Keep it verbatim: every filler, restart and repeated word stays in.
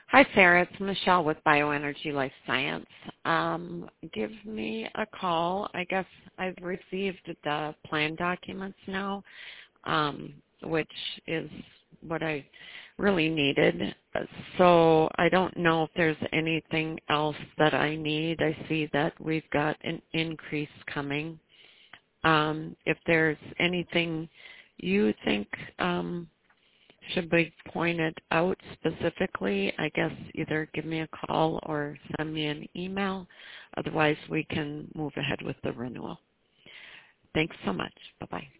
Hi, Sarah. It's Michelle with Bioenergy Life Science. Um, give me a call. I guess I've received the plan documents now, um, which is what I really needed. So I don't know if there's anything else that I need. I see that we've got an increase coming. Um, if there's anything you think um, should be pointed out specifically, I guess either give me a call or send me an email. Otherwise, we can move ahead with the renewal. Thanks so much. Bye-bye.